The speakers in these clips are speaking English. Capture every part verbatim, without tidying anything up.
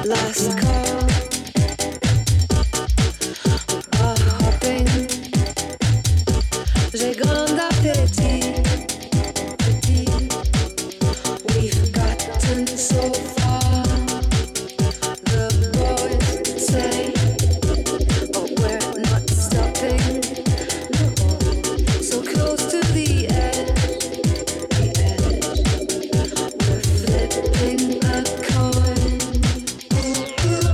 Last call. Bar hopping. J'ai grand appétit. Petit. We've gotten so far. The boys say, but we're not stopping. No. So close to the edge. The edge. We're flipping a coin. Ooh, ooh.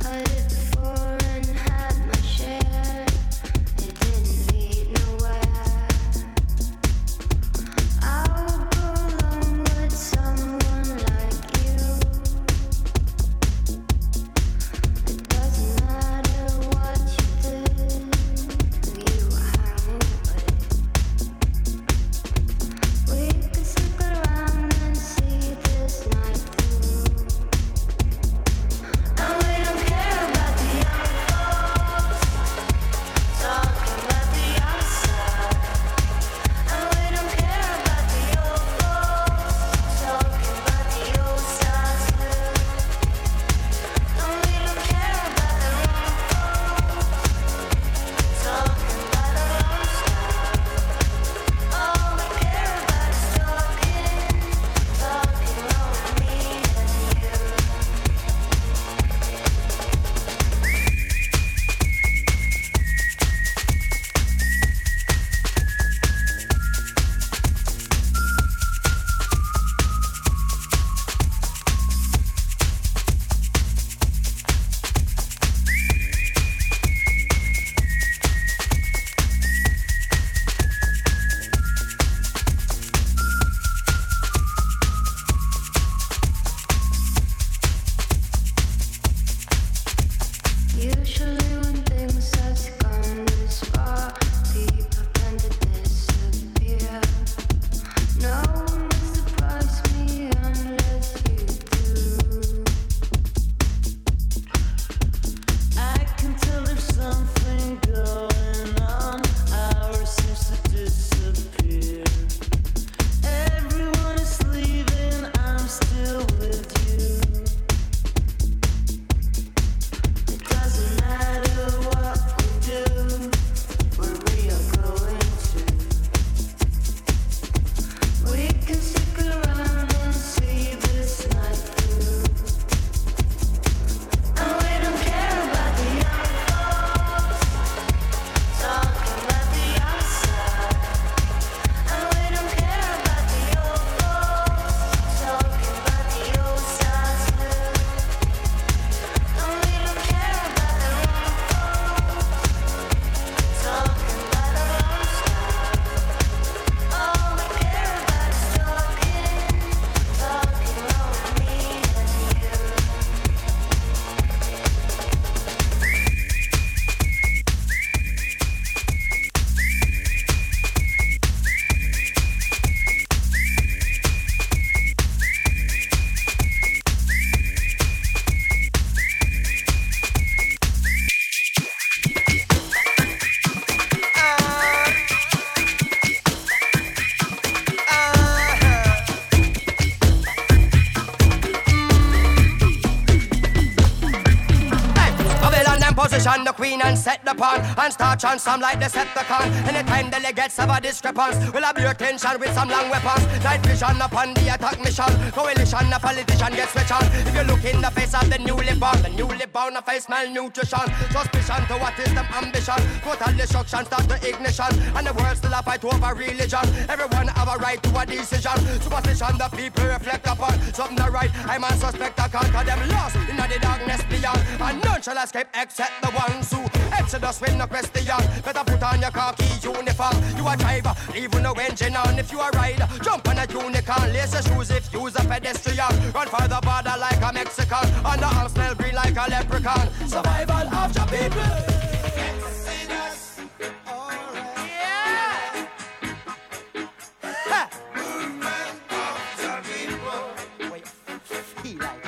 position the queen and set the pawn and start chant some like Decepticon. Anytime delegates have a discrepancy, we'll have your attention with some long weapons. Night vision upon the attack mission. Coalition, a politician gets switch on. If you look in the face of the newly born, the newly born a face malnutrition. Suspicion to what is them ambition. Total destruction start the ignition. And the world still a fight over religion. Everyone have a right to a decision. Superstition the people reflect upon. Something not right, I'm a suspect I can't call them lost in the darkness beyond. And none shall escape except the ones who Exodus will not question. Better put on your khaki uniform. You a driver, leave with no engine on. If you a rider, jump on a unicorn. Lace your shoes if you's a pedestrian. Run for the border like a Mexican. On the arm smell green like a leprechaun. Survival of the people. Exodus. Alright. Yeah. Ha. Movement of the people. Wait, he like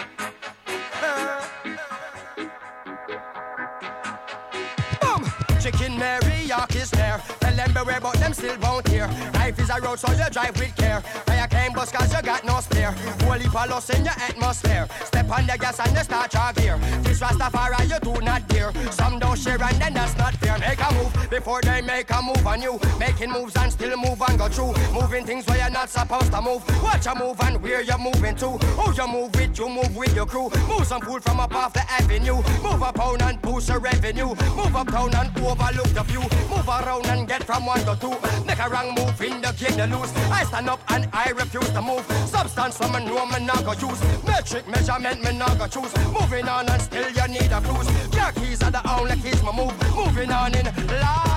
Chicken Marriott is there. Tell them beware, but them still won't hear. Life is a road, so you drive with care. Fire came bus cause you got no spare. Holy palos in your atmosphere. Step on the gas and you start your gear. This Rastafari you do not dare. Some don't share and then that's not fair. Make a move before they make a move on you. Making moves and still move and go through. Moving things where you're not supposed to move. Watch you move and where you're moving to. Who you move with, you move with your crew. Move some food from up off the avenue. Move uptown and boost your revenue. Move uptown and overlook the view. Move around and get from one to two. Make a wrong move in the game you lose. I stand up and I refuse to move. Substance from a no man not go use. Metric measurement me not go choose. Moving on and still you need a cruise. only keeps me move, moving on in life.